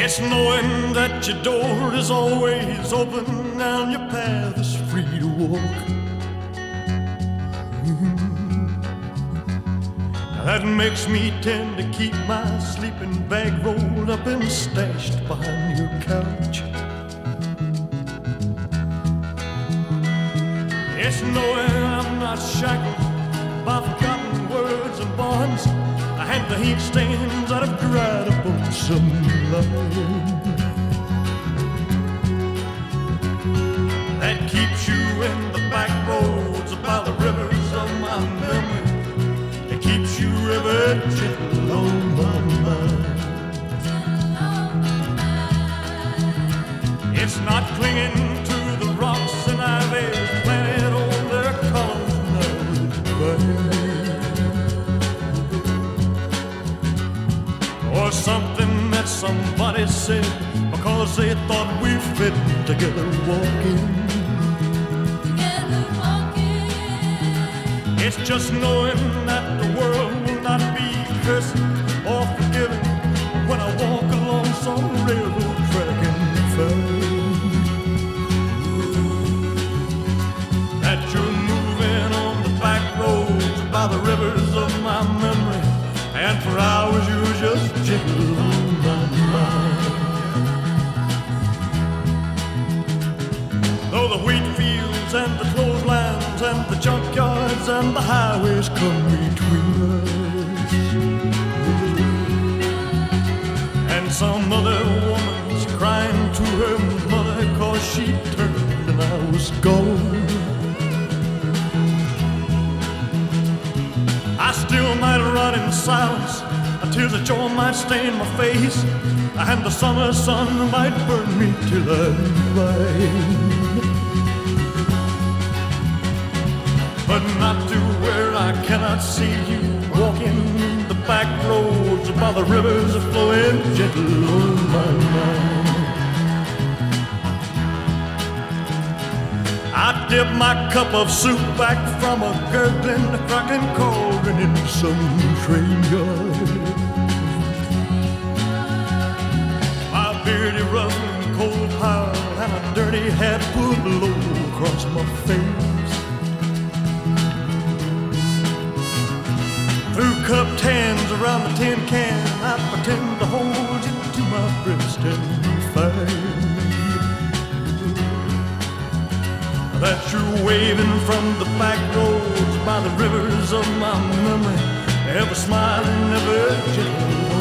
It's knowing that your door is always open and your path is free to walk. That makes me tend to keep my sleeping bag rolled up and stashed behind your couch. It's knowing I'm not shackled by forgotten words and bonds and the heat stains that have dried up on some line. That keeps you in the back roads by the rivers of my memory. It keeps you river gentle on my mind. It's not clinging to the rocks and ivy planted on their colors now. Or something that somebody said because they thought we fit together walking. It's just knowing that the world will not be cursing or forgiving when I walk along some railroad track and find that you're moving on the back roads by the rivers of my memory, and for hours you're just gentle on my mind. Though the wheat fields and the clotheslines and the junkyards and the highways come between us, and some other woman's crying to her mother 'cause she turned and I was gone, I still might run in silence. Tears of joy might stain my face, and the summer sun might burn me till I'm blind. But not to where I cannot see you walking the back roads by the rivers flowing gentle on my mind. I dip my cup of soup back from a gurgling, cracking cauldron in some train yard. My beardy rough and cold pile and a dirty hat pulled low across my face. Through cupped hands around the tin can, I pretend to hold you to my breast and find that you're waving from the back roads by the rivers of my memory, ever smiling, ever gentle.